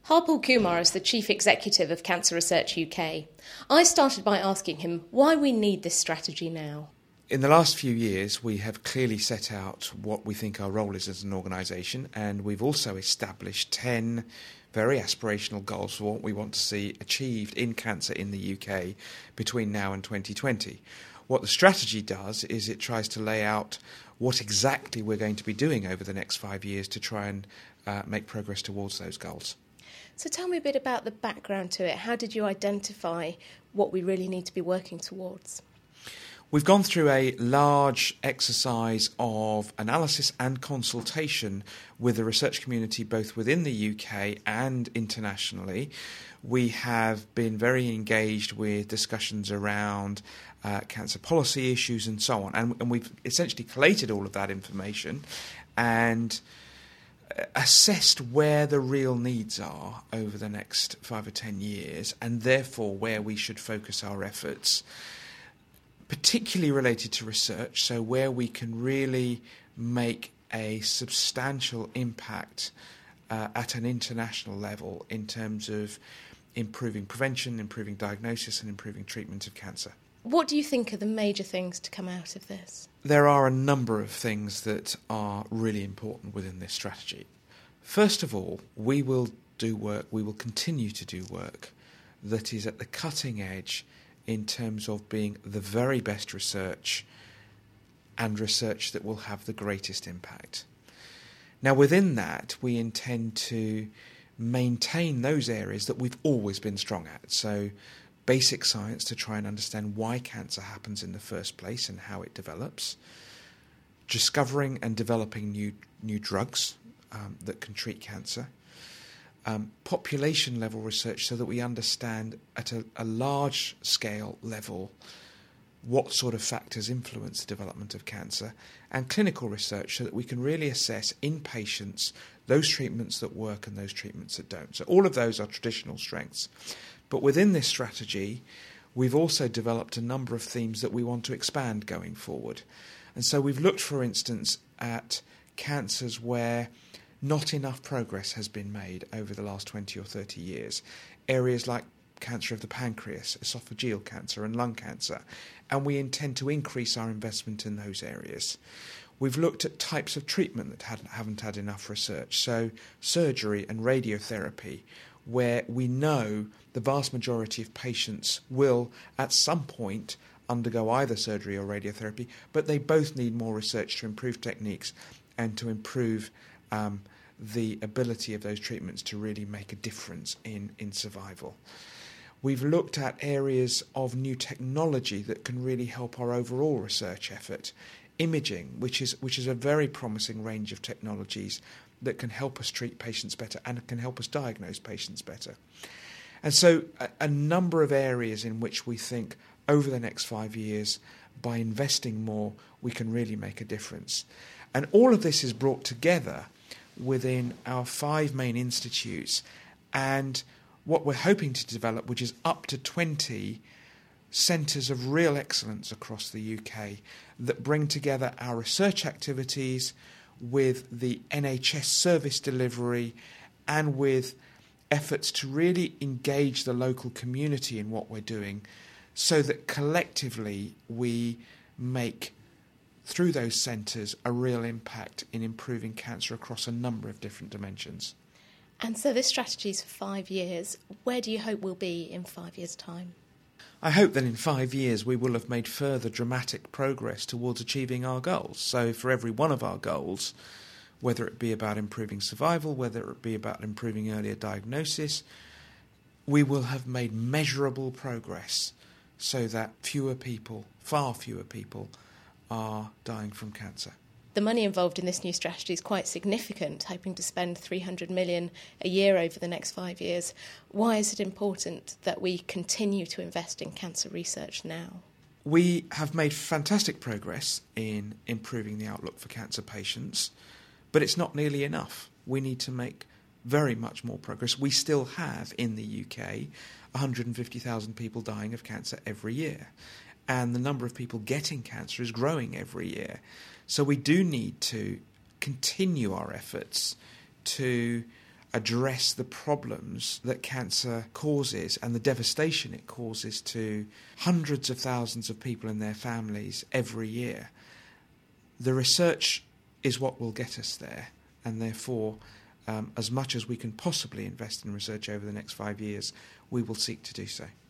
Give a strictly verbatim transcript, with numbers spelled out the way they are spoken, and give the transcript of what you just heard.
Harpal Kumar is the Chief Executive of Cancer Research U K. I started by asking him why we need this strategy now. In the last few years, we have clearly set out what we think our role is as an organisation, and we've also established ten very aspirational goals for what we want to see achieved in cancer in the U K between now and twenty twenty. What the strategy does is it tries to lay out what exactly we're going to be doing over the next five years to try and uh, make progress towards those goals. So tell me a bit about the background to it. How did you identify what we really need to be working towards? We've gone through a large exercise of analysis and consultation with the research community both within the U K and internationally. We have been very engaged with discussions around uh, cancer policy issues and so on. And, and we've essentially collated all of that information and assessed where the real needs are over the next five or ten years, and therefore where we should focus our efforts, particularly related to research, so where we can really make a substantial impact uh, at an international level in terms of improving prevention, improving diagnosis and improving treatment of cancer. What do you think are the major things to come out of this? There are a number of things that are really important within this strategy. First of all, we will do work, we will continue to do work that is at the cutting edge in terms of being the very best research and research that will have the greatest impact. Now, within that, we intend to maintain those areas that we've always been strong at. So basic science to try and understand why cancer happens in the first place and how it develops. Discovering and developing new new drugs um, that can treat cancer. Um, population level research so that we understand at a, a large scale level what sort of factors influence the development of cancer, and clinical research so that we can really assess in patients those treatments that work and those treatments that don't. So all of those are traditional strengths. But within this strategy, we've also developed a number of themes that we want to expand going forward. And so we've looked, for instance, at cancers where not enough progress has been made over the last twenty or thirty years. Areas like cancer of the pancreas, esophageal cancer and lung cancer. And we intend to increase our investment in those areas. We've looked at types of treatment that hadn't, haven't had enough research. So surgery and radiotherapy, where we know the vast majority of patients will at some point undergo either surgery or radiotherapy, but they both need more research to improve techniques and to improve um, the ability of those treatments to really make a difference in, in survival. We've looked at areas of new technology that can really help our overall research effort. Imaging, which is which is a very promising range of technologies that can help us treat patients better and can help us diagnose patients better. And so a, a number of areas in which we think over the next five years, by investing more, we can really make a difference. And all of this is brought together within our five main institutes and what we're hoping to develop, which is up to twenty centres of real excellence across the U K that bring together our research activities with the N H S service delivery and with efforts to really engage the local community in what we're doing so that collectively we make, through those centres, a real impact in improving cancer across a number of different dimensions. And so this strategy is for five years. Where do you hope we'll be in five years' time? I hope that in five years we will have made further dramatic progress towards achieving our goals. So for every one of our goals, whether it be about improving survival, whether it be about improving earlier diagnosis, we will have made measurable progress so that fewer people, far fewer people, are dying from cancer. The money involved in this new strategy is quite significant, hoping to spend three hundred million dollars a year over the next five years. Why is it important that we continue to invest in cancer research now? We have made fantastic progress in improving the outlook for cancer patients, but it's not nearly enough. We need to make very much more progress. We still have, in the U K, one hundred fifty thousand people dying of cancer every year, and the number of people getting cancer is growing every year. So we do need to continue our efforts to address the problems that cancer causes and the devastation it causes to hundreds of thousands of people and their families every year. The research is what will get us there, and therefore, um, as much as we can possibly invest in research over the next five years, we will seek to do so.